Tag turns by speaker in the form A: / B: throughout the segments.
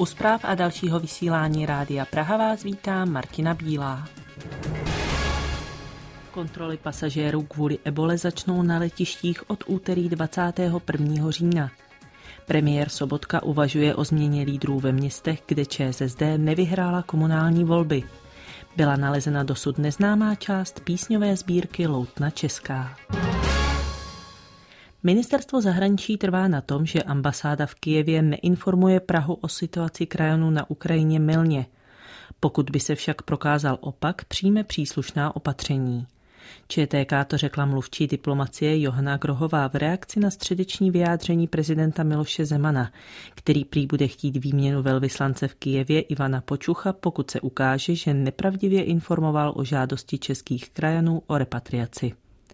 A: U zpráv a dalšího vysílání Rádia Praha vás vítá Martina Bílá. Kontroly pasažérů kvůli ebole začnou na letištích od úterý 21. října. Premiér Sobotka uvažuje o změně lídrů ve městech, kde ČSSD nevyhrála komunální volby. Byla nalezena dosud neznámá část písňové sbírky Loutna Česká. Ministerstvo zahraničí trvá na tom, že ambasáda v Kyjevě neinformuje Prahu o situaci krajanů na Ukrajině mylně. Pokud by se však prokázal opak, přijme příslušná opatření. ČTK to řekla mluvčí diplomacie Johana Grohová v reakci na středeční vyjádření prezidenta Miloše Zemana, který prý bude chtít výměnu velvyslance v Kyjevě Ivana Počucha, pokud se ukáže, že nepravdivě informoval o žádosti českých krajanů o repatriaci.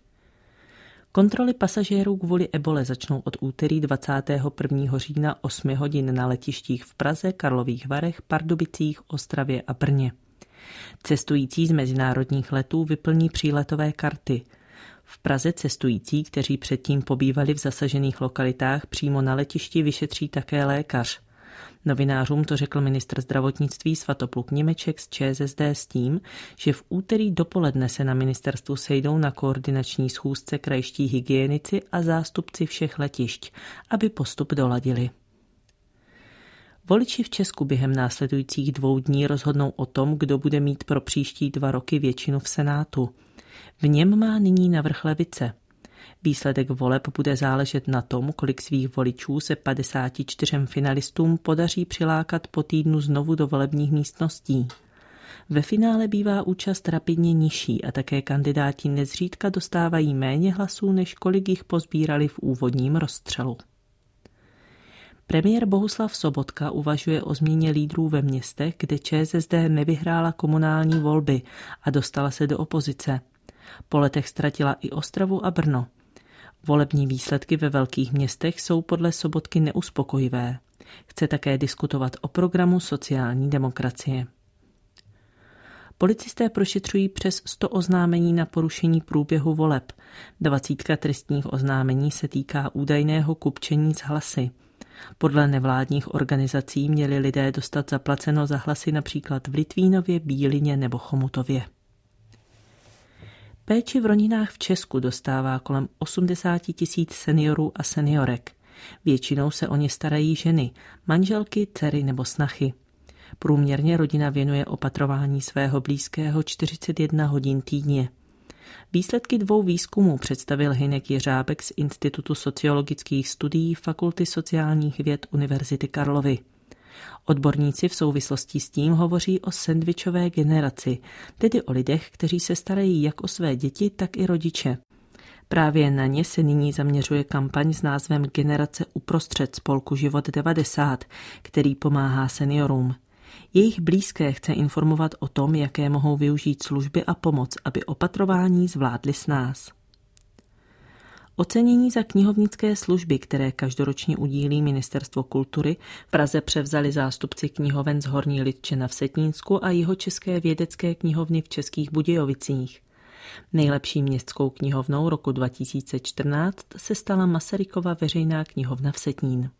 A: Kontroly pasažérů kvůli ebole začnou od úterý 21. října 8 hodin na letištích v Praze, Karlových Varech, Pardubicích, Ostravě a Brně. Cestující z mezinárodních letů vyplní příletové karty. V Praze cestující, kteří předtím pobývali v zasažených lokalitách, přímo na letišti vyšetří také lékař. Novinářům to řekl ministr zdravotnictví Svatopluk Němeček z ČSSD s tím, že v úterý dopoledne se na ministerstvu sejdou na koordinační schůzce krajští hygienici a zástupci všech letišť, aby postup doladili. Voliči v Česku během následujících 2 dní rozhodnou o tom, kdo bude mít pro příští 2 roky většinu v Senátu. V něm má nyní navrch levice. Výsledek voleb bude záležet na tom, kolik svých voličů se 54 finalistům podaří přilákat po týdnu znovu do volebních místností. Ve finále bývá účast rapidně nižší a také kandidáti nezřídka dostávají méně hlasů, než kolik jich pozbírali v úvodním rozstřelu. Premiér Bohuslav Sobotka uvažuje o změně lídrů ve městech, kde ČSSD nevyhrála komunální volby a dostala se do opozice. Po letech ztratila i Ostravu a Brno. Volební výsledky ve velkých městech jsou podle Sobotky neuspokojivé. Chce také diskutovat o programu sociální demokracie. Policisté prošetřují přes 100 oznámení na porušení průběhu voleb. 20 trestních oznámení se týká údajného kupčení s hlasy. Podle nevládních organizací měli lidé dostat zaplaceno za hlasy například v Litvínově, Bílině nebo Chomutově. Péči v rodinách v Česku dostává kolem 80 000 seniorů a seniorek. Většinou se o ně starají ženy, manželky, dcery nebo snachy. Průměrně rodina věnuje opatrování svého blízkého 41 hodin týdně. Výsledky 2 výzkumů představil Hynek Jeřábek z Institutu sociologických studií Fakulty sociálních věd Univerzity Karlovy. Odborníci v souvislosti s tím hovoří o sendvičové generaci, tedy o lidech, kteří se starají jak o své děti, tak i rodiče. Právě na ně se nyní zaměřuje kampaň s názvem Generace uprostřed spolku Život 90, který pomáhá seniorům. Jejich blízké chce informovat o tom, jaké mohou využít služby a pomoc, aby opatrování zvládli snáz. Ocenění za knihovnické služby, které každoročně udílí Ministerstvo kultury, v Praze převzali zástupci knihoven z Horní Lidče na Vsetínsku a Jihočeské vědecké knihovny v Českých Budějovicích. Nejlepší městskou knihovnou roku 2014 se stala Masarykova veřejná knihovna Vsetín.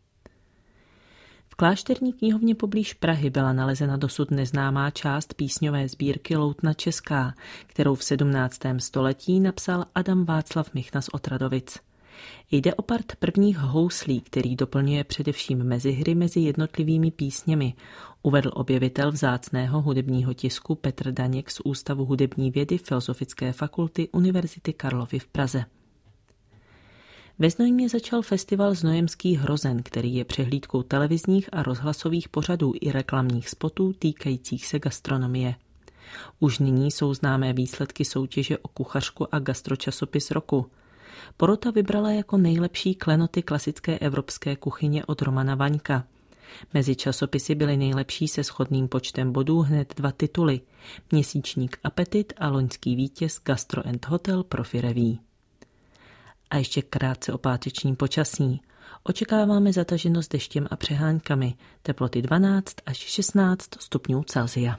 A: V klášterní knihovně poblíž Prahy byla nalezena dosud neznámá část písňové sbírky Loutna Česká, kterou v 17. století napsal Adam Václav Michna z Otradovic. Jde o part prvních houslí, který doplňuje především mezihry mezi jednotlivými písněmi, uvedl objevitel vzácného hudebního tisku Petr Daněk z Ústavu hudební vědy Filozofické fakulty Univerzity Karlovy v Praze. Ve Znojmě začal festival Znojemský hrozen, který je přehlídkou televizních a rozhlasových pořadů i reklamních spotů týkajících se gastronomie. Už nyní jsou známé výsledky soutěže o kuchařku a gastročasopis roku. Porota vybrala jako nejlepší klenoty klasické evropské kuchyně od Romana Vaňka. Mezi časopisy byly nejlepší se shodným počtem bodů hned 2 tituly: Měsíčník Apetit a loňský vítěz Gastro & Hotel Profi Revue. A ještě krátce o pátečním počasí. Očekáváme zataženost deštěm a přeháňkami, teploty 12 až 16 stupňů Celsia.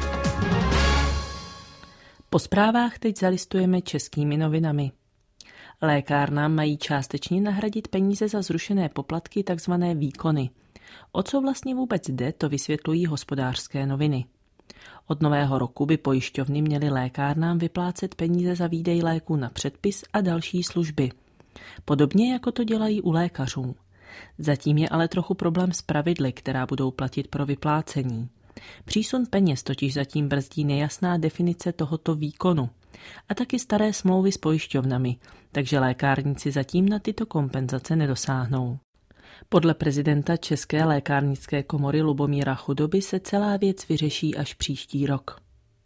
A: Po zprávách teď zalistujeme českými novinami. Lékárnám mají částečně nahradit peníze za zrušené poplatky, takzvané výkony. O co vlastně vůbec jde, to vysvětlují Hospodářské noviny. Od nového roku by pojišťovny měly lékárnám vyplácet peníze za výdej léků na předpis a další služby. Podobně jako to dělají u lékařů. Zatím je ale trochu problém s pravidly, která budou platit pro vyplácení. Přísun peněz totiž zatím brzdí nejasná definice tohoto výkonu a taky staré smlouvy s pojišťovnami, takže lékárníci zatím na tyto kompenzace nedosáhnou. Podle prezidenta České lékárnické komory Lubomíra Chudoby se celá věc vyřeší až příští rok.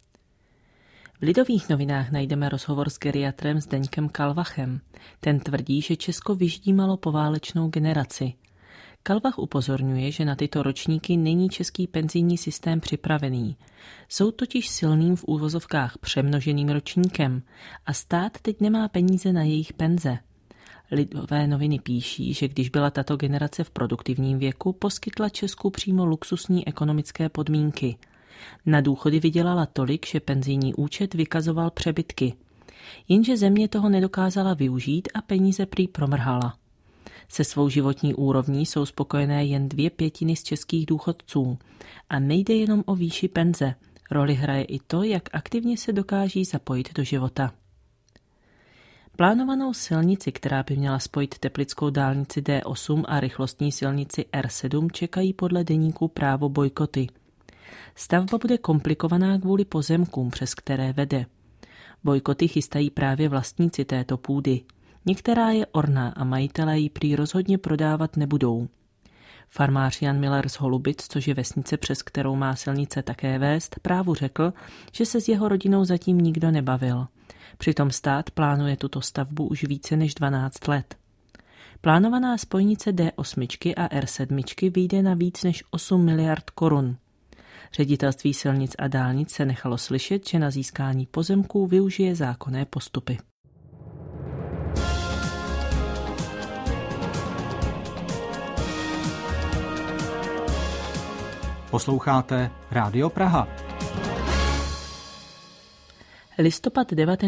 A: V Lidových novinách najdeme rozhovor s geriatrem Zdeňkem Kalvachem. Ten tvrdí, že Česko vyždímalo poválečnou generaci. Kalvach upozorňuje, že na tyto ročníky není český penzijní systém připravený. Jsou totiž silným v úvozovkách přemnoženým ročníkem a stát teď nemá peníze na jejich penze. Lidové noviny píší, že když byla tato generace v produktivním věku, poskytla Česku přímo luxusní ekonomické podmínky. Na důchody vydělala tolik, že penzijní účet vykazoval přebytky. Jenže země toho nedokázala využít a peníze prý promrhala. Se svou životní úrovní jsou spokojené jen 2/5 z českých důchodců. A nejde jenom o výši penze. Roli hraje i to, jak aktivně se dokáží zapojit do života. Plánovanou silnici, která by měla spojit teplickou dálnici D8 a rychlostní silnici R7, čekají podle deníku Právo bojkoty. Stavba bude komplikovaná kvůli pozemkům, přes které vede. Bojkoty chystají právě vlastníci této půdy. Některá je orná a majitelé ji prý rozhodně prodávat nebudou. Farmář Jan Miller z Holubic, což je vesnice, přes kterou má silnice také vést, Právu řekl, že se s jeho rodinou zatím nikdo nebavil. Přitom stát plánuje tuto stavbu už více než 12 let. Plánovaná spojnice D8 a R7 vyjde na víc než 8 miliard korun. Ředitelství silnic a dálnic se nechalo slyšet, že na získání pozemků využije zákonné postupy.
B: Posloucháte Rádio Praha.
A: Listopad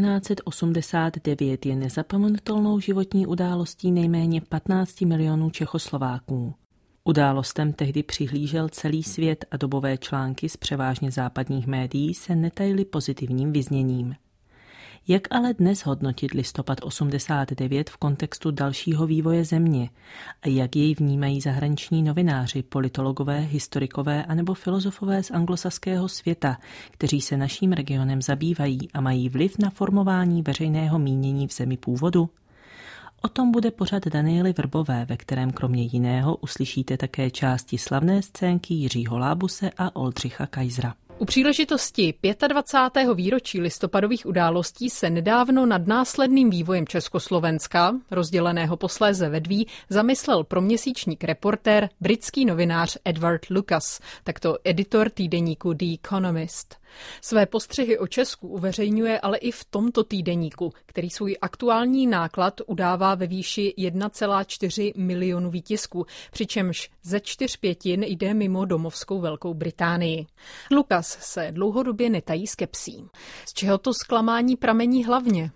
A: 1989 je nezapomenutelnou životní událostí nejméně 15 milionů Čechoslováků. Událostem tehdy přihlížel celý svět a dobové články z převážně západních médií se netajily pozitivním vyzněním. Jak ale dnes hodnotit listopad 89 v kontextu dalšího vývoje země a jak jej vnímají zahraniční novináři, politologové, historikové anebo filozofové z anglosaského světa, kteří se naším regionem zabývají a mají vliv na formování veřejného mínění v zemi původu? O tom bude pořad Daniely Vrbové, ve kterém kromě jiného uslyšíte také části slavné scénky Jiřího Lábuse a Oldřicha Kaisera.
C: U příležitosti 25. výročí listopadových událostí se nedávno nad následným vývojem Československa, rozděleného posléze ve dví, zamyslel pro měsíčník Reportér britský novinář Edward Lucas, takto editor týdeníku The Economist. Své postřehy o Česku uveřejňuje ale i v tomto týdeníku, který svůj aktuální náklad udává ve výši 1,4 milionu výtisků, přičemž ze 4/5 jde mimo domovskou Velkou Británii. Lucas se dlouhodobě netají skepsí. Z čeho to zklamání pramení hlavně?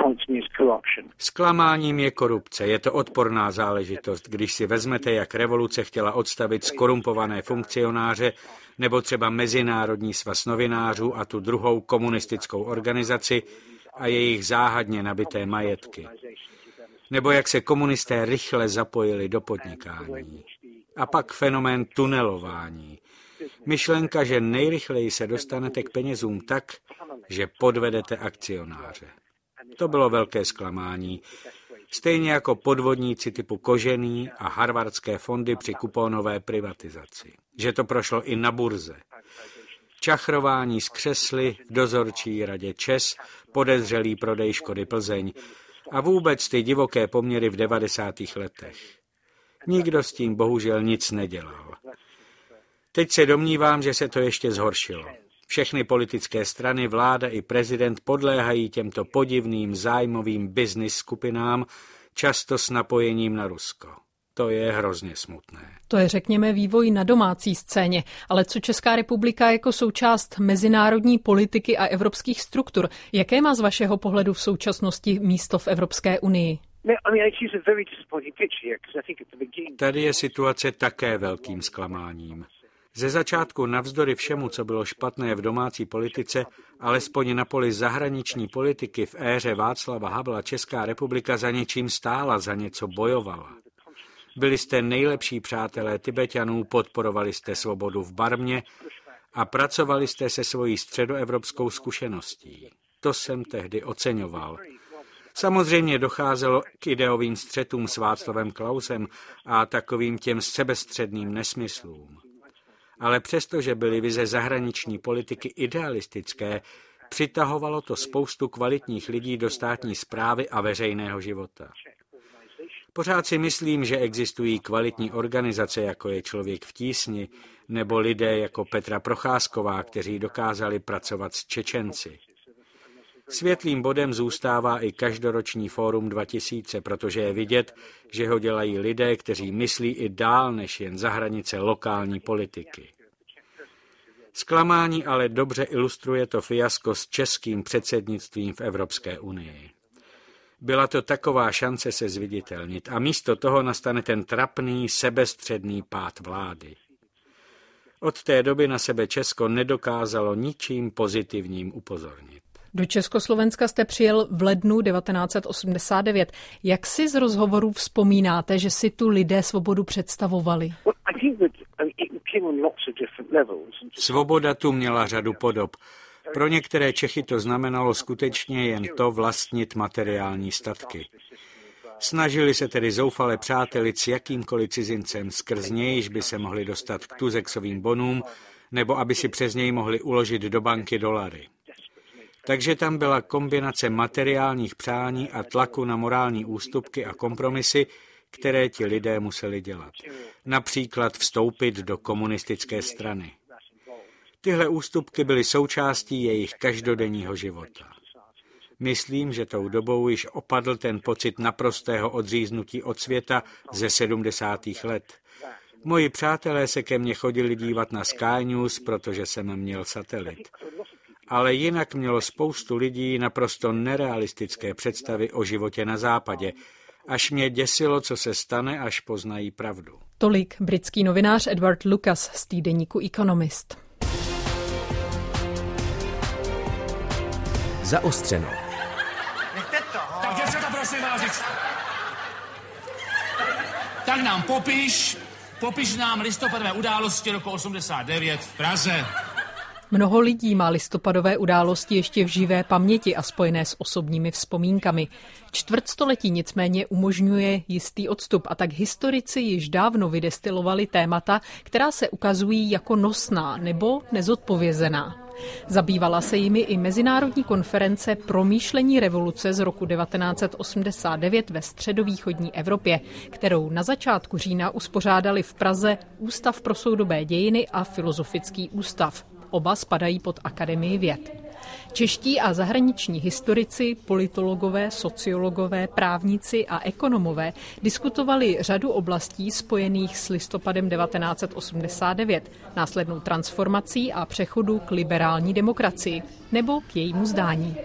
D: Zklamáním je korupce. Je to odporná záležitost, když si vezmete, jak revoluce chtěla odstavit skorumpované funkcionáře nebo třeba Mezinárodní svaz novinářů a tu druhou komunistickou organizaci a jejich záhadně nabité majetky. Nebo jak se komunisté rychle zapojili do podnikání. A pak fenomén tunelování. Myšlenka, že nejrychleji se dostanete k penězům tak, že podvedete akcionáře. To bylo velké zklamání. Stejně jako podvodníci typu Kožený a harvardské fondy při kuponové privatizaci. Že to prošlo i na burze. Čachrování z křesly v dozorčí radě ČEZ, podezřelý prodej Škody Plzeň a vůbec ty divoké poměry v 90. letech. Nikdo s tím bohužel nic nedělal. Teď se domnívám, že se to ještě zhoršilo. Všechny politické strany, vláda i prezident podléhají těmto podivným zájmovým business skupinám, často s napojením na Rusko. To je hrozně smutné.
C: To je, řekněme, vývoj na domácí scéně. Ale co Česká republika jako součást mezinárodní politiky a evropských struktur? Jaké má z vašeho pohledu v současnosti místo v Evropské unii?
D: Tady je situace také velkým zklamáním. Ze začátku navzdory všemu, co bylo špatné v domácí politice, alespoň na poli zahraniční politiky v éře Václava Havla Česká republika za něčím stála, za něco bojovala. Byli jste nejlepší přátelé Tibeťanů, podporovali jste svobodu v Barmě a pracovali jste se svojí středoevropskou zkušeností. To jsem tehdy oceňoval. Samozřejmě docházelo k ideovým střetům s Václavem Klausem a takovým těm sebestředným nesmyslům. Ale přestože byly vize zahraniční politiky idealistické, přitahovalo to spoustu kvalitních lidí do státní správy a veřejného života. Pořád si myslím, že existují kvalitní organizace, jako je Člověk v tísni, nebo lidé jako Petra Procházková, kteří dokázali pracovat s Čečenci. Světlým bodem zůstává i každoroční Fórum 2000, protože je vidět, že ho dělají lidé, kteří myslí i dál než jen za hranice lokální politiky. Zklamání ale dobře ilustruje to fiasko s českým předsednictvím v Evropské unii. Byla to taková šance se zviditelnit a místo toho nastane ten trapný, sebestředný pád vlády. Od té doby na sebe Česko nedokázalo ničím pozitivním upozornit.
C: Do Československa jste přijel v lednu 1989. Jak si z rozhovorů vzpomínáte, že si tu lidé svobodu představovali?
D: Svoboda tu měla řadu podob. Pro některé Čechy to znamenalo skutečně jen to vlastnit materiální statky. Snažili se tedy zoufale přátelit s jakýmkoliv cizincem, skrz nějž by se mohli dostat k tuzexovým bonům, nebo aby si přes něj mohli uložit do banky dolary. Takže tam byla kombinace materiálních přání a tlaku na morální ústupky a kompromisy, které ti lidé museli dělat. Například vstoupit do komunistické strany. Tyhle ústupky byly součástí jejich každodenního života. Myslím, že tou dobou již opadl ten pocit naprostého odříznutí od světa ze 70. let. Moji přátelé se ke mně chodili dívat na Sky News, protože jsem měl satelit. Ale jinak mělo spoustu lidí naprosto nerealistické představy o životě na západě, až mě děsilo, co se stane, až poznají pravdu.
C: Tolik britský novinář Edward Lucas z týdeníku Economist.
E: Zaostřeno.
F: Tak děvčata, prosím vás, tak nám popiš nám listopadové události roku 89 v Praze.
C: Mnoho lidí má listopadové události ještě v živé paměti a spojené s osobními vzpomínkami. Čtvrtstoletí nicméně umožňuje jistý odstup a tak historici již dávno vydestilovali témata, která se ukazují jako nosná nebo nezodpovězená. Zabývala se jimi i Mezinárodní konference Promýšlení revoluce z roku 1989 ve středovýchodní Evropě, kterou na začátku října uspořádali v Praze Ústav pro soudobé dějiny a Filozofický ústav. Oba spadají pod Akademii věd. Čeští a zahraniční historici, politologové, sociologové, právníci a ekonomové diskutovali řadu oblastí spojených s listopadem 1989, následnou transformací a přechodu k liberální demokracii nebo k jejímu zdání.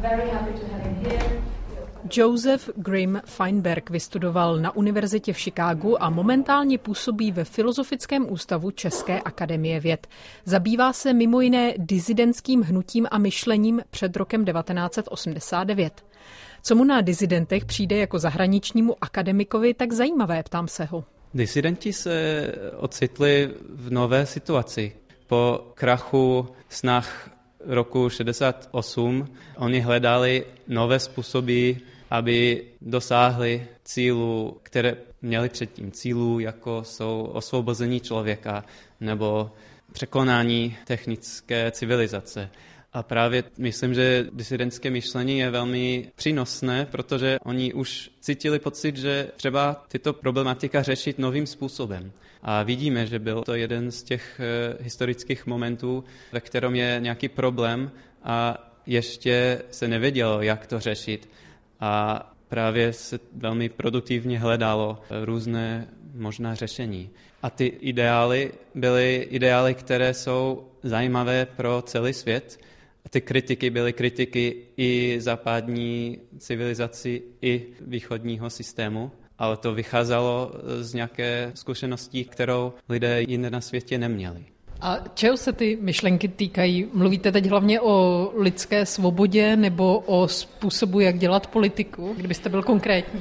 C: Joseph Grimm Feinberg vystudoval na univerzitě v Chicagu a momentálně působí ve Filozofickém ústavu České akademie věd. Zabývá se mimo jiné disidentským hnutím a myšlením před rokem 1989. Co mu na disidentech přijde jako zahraničnímu akademikovi tak zajímavé, ptám se ho.
G: Disidenti se ocitli v nové situaci. Po krachu snah roku 68 oni hledali nové způsoby, aby dosáhli cílů, které měli předtím. Cílů, jako jsou osvobození člověka nebo překonání technické civilizace. A právě myslím, že disidentské myšlení je velmi přínosné, protože oni už cítili pocit, že třeba tyto problematika řešit novým způsobem. A vidíme, že byl to jeden z těch historických momentů, ve kterém je nějaký problém a ještě se nevědělo, jak to řešit. A právě se velmi produktivně hledalo různé možná řešení. A ty ideály byly ideály, které jsou zajímavé pro celý svět. ty kritiky byly kritiky i západní civilizaci, i východního systému, ale to vycházelo z nějaké zkušenosti, kterou lidé jinde na světě neměli.
C: A čeho se ty myšlenky týkají? Mluvíte teď hlavně o lidské svobodě nebo o způsobu, jak dělat politiku, kdybyste byl konkrétní?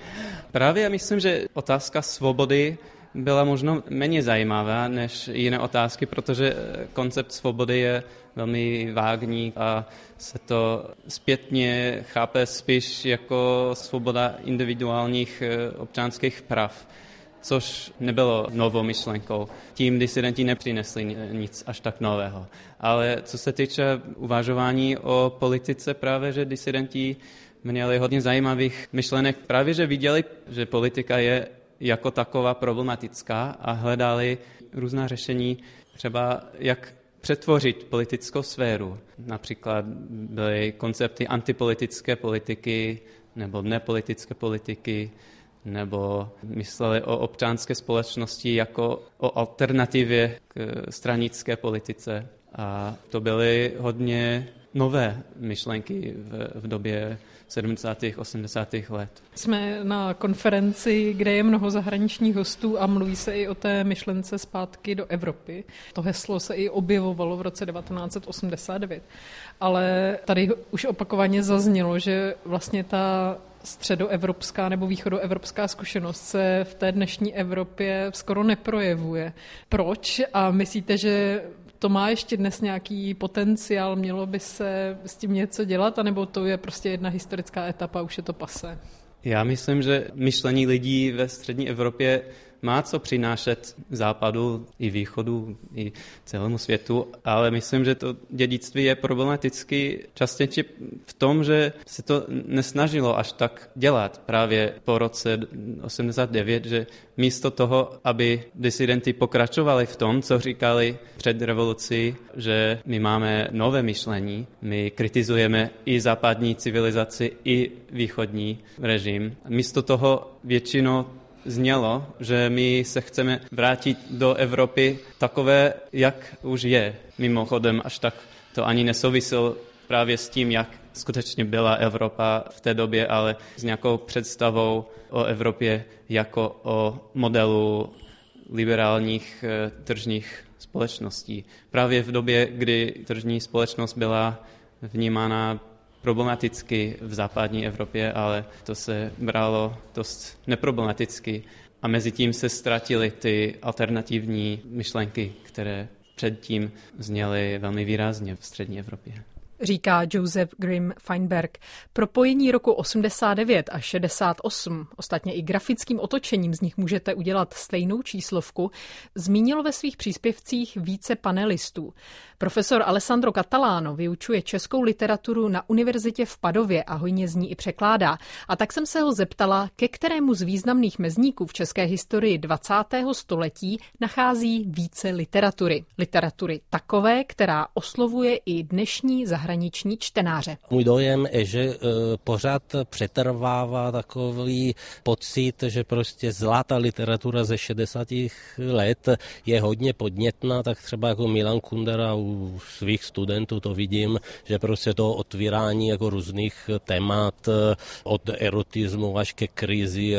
G: Právě myslím, že otázka svobody byla možno méně zajímavá než jiné otázky, protože koncept svobody je velmi vágní a se to zpětně chápe spíš jako svoboda individuálních občanských práv, což nebylo novou myšlenkou. Tím disidenti nepřinesli nic až tak nového. Ale co se týče uvažování o politice, právě že disidenti měli hodně zajímavých myšlenek. Právě že viděli, že politika je jako taková problematická a hledali různá řešení, třeba jak přetvořit politickou sféru. Například byly koncepty antipolitické politiky nebo nepolitické politiky, nebo mysleli o občanské společnosti jako o alternativě k stranické politice. A to byly hodně nové myšlenky v době 70. 80. let.
C: Jsme na konferenci, kde je mnoho zahraničních hostů a mluví se i o té myšlence zpátky do Evropy. To heslo se i objevovalo v roce 1989. Ale tady už opakovaně zaznělo, že vlastně ta středoevropská nebo východoevropská zkušenost se v té dnešní Evropě skoro neprojevuje. Proč? A myslíte, že to má ještě dnes nějaký potenciál, mělo by se s tím něco dělat, anebo to je prostě jedna historická etapa, už je to passé?
G: Já myslím, že myšlení lidí ve střední Evropě má co přinášet západu i východu, i celému světu, ale myslím, že to dědictví je problematicky častěji v tom, že se to nesnažilo až tak dělat právě po roce 89, že místo toho, aby disidenti pokračovali v tom, co říkali před revolucí, že my máme nové myšlení, my kritizujeme i západní civilizaci, i východní režim. Místo toho většinou znělo, že my se chceme vrátit do Evropy takové, jak už je. Mimochodem, až tak to ani nesouviselo právě s tím, jak skutečně byla Evropa v té době, ale s nějakou představou o Evropě jako o modelu liberálních tržních společností. Právě v době, kdy tržní společnost byla vnímána problematicky v západní Evropě, ale to se bralo dost neproblematicky a mezi tím se ztratily ty alternativní myšlenky, které předtím zněly velmi výrazně v střední Evropě.
C: Říká Joseph Grimm-Feinberg. Propojení roku 89 a 68, ostatně i grafickým otočením z nich můžete udělat stejnou číslovku, zmínilo ve svých příspěvcích více panelistů. Profesor Alessandro Catalano vyučuje českou literaturu na univerzitě v Padově a hojně z ní i překládá. A tak jsem se ho zeptala, ke kterému z významných mezníků v české historii 20. století nachází více literatury. Literatury takové, která oslovuje i dnešní zahraniční čtenáře.
E: Můj dojem je, že pořád přetrvává takový pocit, že prostě zlatá literatura ze 60. let je hodně podnětná, tak třeba jako Milan Kundera u svých studentů to vidím, že prostě to otvírání jako různých témat od erotismu až ke krizi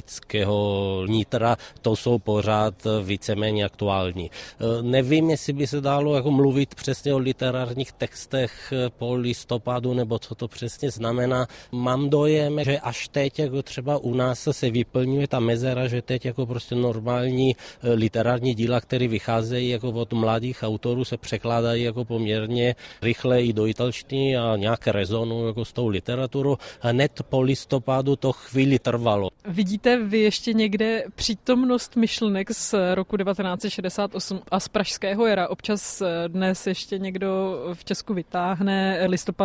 E: lidského nitra, to jsou pořád víceméně aktuální. Nevím, jestli by se dalo jako mluvit přesně o literárních textech po listopadu, nebo co to přesně znamená. Mám dojem, že až teď jako třeba u nás se vyplňuje ta mezera, že teď jako prostě normální literární díla, které vycházejí jako od mladých autorů, se překládají jako poměrně rychle i do italštiny a nějak rezonují jako s tou literaturou. Hned po listopadu to chvíli trvalo.
C: Vidíte vy ještě někde přítomnost myšlenek z roku 1968 a z pražského jara? Občas dnes ještě někdo v Česku vytáhne listopad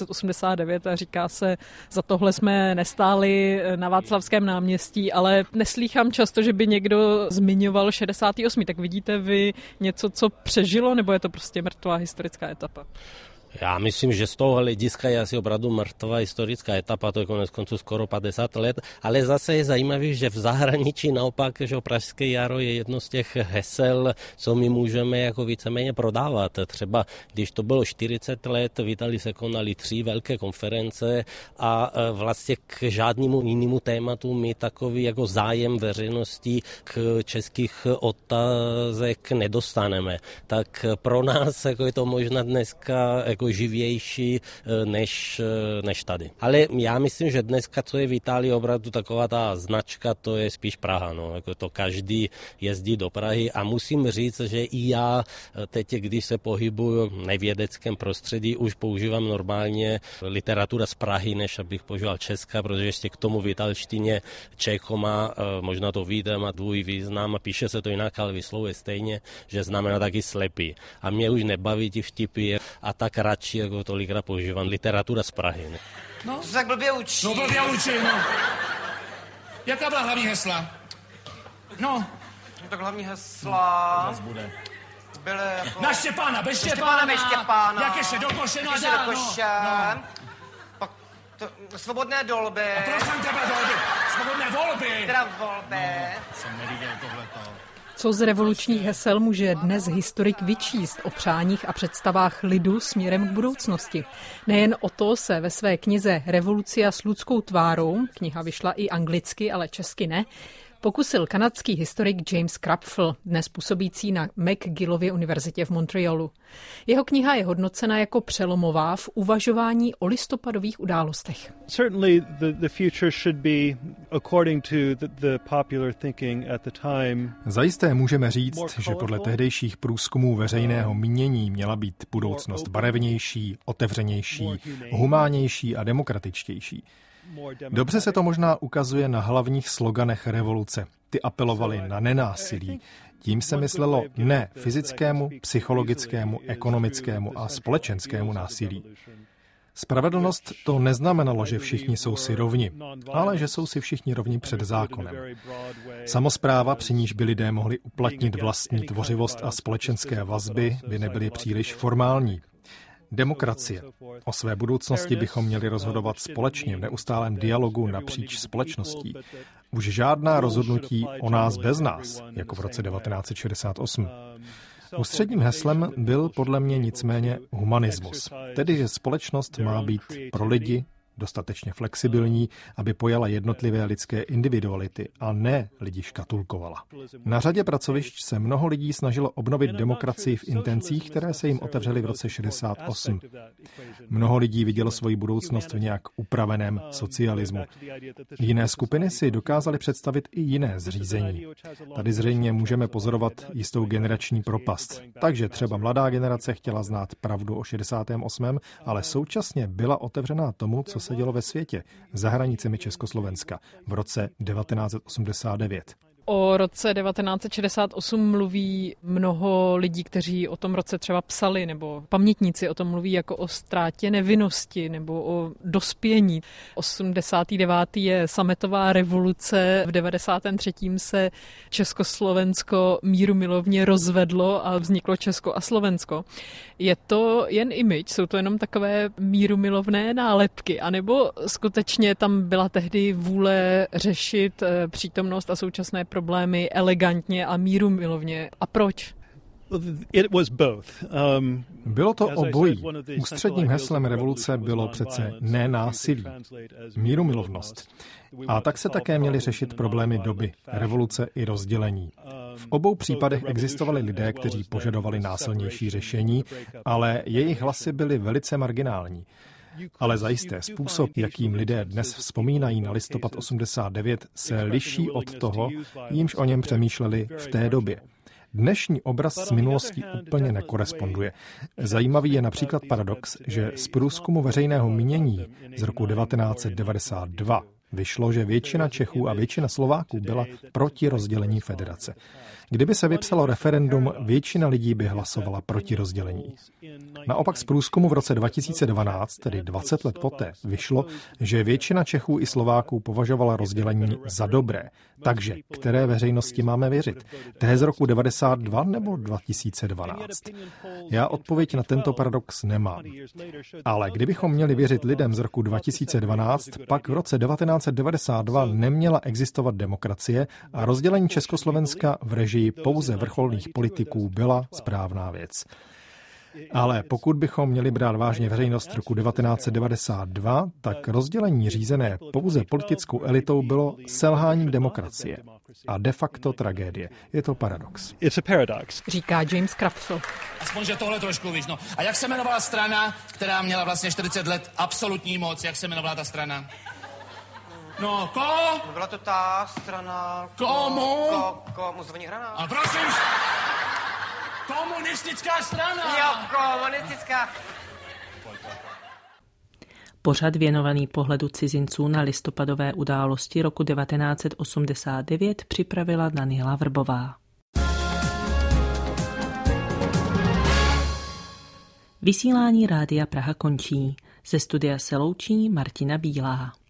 C: 1989 a říká se, za tohle jsme nestáli na Václavském náměstí, ale neslýchám často, že by někdo zmiňoval 68. Tak vidíte vy něco, co přežilo, nebo je to prostě mrtvá historická etapa?
E: Já myslím, že z toho hlediska je asi opravdu mrtvá historická etapa, to je konec konců skoro 50 let, ale zase je zajímavé, že v zahraničí naopak, že Pražské jaro je jedno z těch hesel, co my můžeme jako víceméně prodávat. Třeba když to bylo 40 let, v Itálii se konaly 3 velké konference a vlastně k žádnému jinému tématu my takový jako zájem veřejnosti k českých otázek nedostaneme. Tak pro nás jako je to možná dneska jako živější než tady. Ale já myslím, že dneska, co je v Itálii opravdu taková ta značka, to je spíš Praha. No. Jako to každý jezdí do Prahy a musím říct, že i já teď, když se pohybuju v nevědeckém prostředí, už používám normálně literatura z Prahy, než abych používal česká, protože ještě k tomu v italštině Čecho má, možná to víte, má dvůj význam, píše se to jinak, ale vyslovuje stejně, že znamená taky slepý. A mě už nebaví ti vtipy a tak radši jako tolikrát používám literatura z Prahy. Ne?
F: No, to tak blbě učí. No, blbě učí, no. Jaká byla hlavní hesla? No.
H: Tak hlavní hesla...
F: bude.
H: Byly jako...
F: Na Štěpána, bez Štěpána. Jak ještě do koše, no a dál,
H: do koše. No. Pak svobodné dolby.
F: A prosím tebe, dolby. Svobodné volby.
H: Teda volby.
F: No, jsem neviděl tohleto.
C: Co z revolučních hesel může dnes historik vyčíst o přáních a představách lidu směrem k budoucnosti? Nejen o to se ve své knize Revolucia s lidskou tvárou, kniha vyšla i anglicky, ale česky ne, pokusil kanadský historik James Krapfel, dnes působící na McGillově univerzitě v Montrealu. Jeho kniha je hodnocena jako přelomová v uvažování o listopadových událostech.
I: Certainly the future should be according to the popular thinking at the time.
J: Zajisté můžeme říct, že podle tehdejších průzkumů veřejného mínění měla být budoucnost barevnější, otevřenější, humánnější a demokratičtější. Dobře se to možná ukazuje na hlavních sloganech revoluce. Ty apelovaly na nenásilí. Tím se myslelo ne fyzickému, psychologickému, ekonomickému a společenskému násilí. Spravedlnost to neznamenalo, že všichni jsou si rovni, ale že jsou si všichni rovni před zákonem. Samospráva, při níž by lidé mohli uplatnit vlastní tvořivost a společenské vazby, by nebyly příliš formální. Demokracie. O své budoucnosti bychom měli rozhodovat společně v neustálém dialogu napříč společností. Už žádná rozhodnutí o nás bez nás, jako v roce 1968. Ústředním heslem byl podle mě nicméně humanismus, tedy že společnost má být pro lidi dostatečně flexibilní, aby pojala jednotlivé lidské individuality a ne lidi škatulkovala. Na řadě pracovišť se mnoho lidí snažilo obnovit demokracii v intencích, které se jim otevřely v roce 68. Mnoho lidí vidělo svoji budoucnost v nějak upraveném socialismu. Jiné skupiny si dokázaly představit i jiné zřízení. Tady zřejmě můžeme pozorovat jistou generační propast. Takže třeba mladá generace chtěla znát pravdu o 68., ale současně byla otevřená tomu, co se dělo ve světě, za hranicemi Československa v roce 1989.
C: O roce 1968 mluví mnoho lidí, kteří o tom roce třeba psali, nebo pamětníci o tom mluví jako o ztrátě nevinnosti nebo o dospění. 89. je sametová revoluce, v 93. se Československo mírumilovně rozvedlo a vzniklo Česko a Slovensko. Je to jen image, jsou to jenom takové mírumilovné nálepky, anebo skutečně tam byla tehdy vůle řešit přítomnost a současné problémy elegantně a mírumilovně. A proč?
J: Bylo to obojí. Ústředním heslem revoluce bylo přece ne násilí, mírumilovnost. A tak se také měly řešit problémy doby, revoluce i rozdělení. V obou případech existovali lidé, kteří požadovali násilnější řešení, ale jejich hlasy byly velice marginální. Ale zajisté způsob, jakým lidé dnes vzpomínají na listopad 89, se liší od toho, jímž o něm přemýšleli v té době. Dnešní obraz s minulostí úplně nekoresponduje. Zajímavý je například paradox, že z průzkumu veřejného mínění z roku 1992 vyšlo, že většina Čechů a většina Slováků byla proti rozdělení federace. Kdyby se vypsalo referendum, většina lidí by hlasovala proti rozdělení. Naopak z průzkumu v roce 2012, tedy 20 let poté, vyšlo, že většina Čechů i Slováků považovala rozdělení za dobré. Takže které veřejnosti máme věřit? Té z roku 92 nebo 2012? Já odpověď na tento paradox nemám. Ale kdybychom měli věřit lidem z roku 2012, pak v roce 1992 neměla existovat demokracie a rozdělení Československa v režii pouze vrcholných politiků byla správná věc. Ale pokud bychom měli brát vážně veřejnost roku 1992, tak rozdělení řízené pouze politickou elitou bylo selháním demokracie. A de facto tragédie. Je to paradox.
C: Říká James Krapfel.
F: Aspoň, že tohle trošku víš. No. A jak se jmenovala strana, která měla vlastně 40 let absolutní moc? Jak se jmenovala ta strana? No,
H: Byla to ta strana...
F: Komu
H: zvoní hrana.
F: A prosím, komunistická strana.
H: Jo, komunistická.
A: Pořad věnovaný pohledu cizinců na listopadové události roku 1989 připravila Daniela Vrbová. Vysílání Rádia Praha končí. Ze studia se loučí Martina Bílá.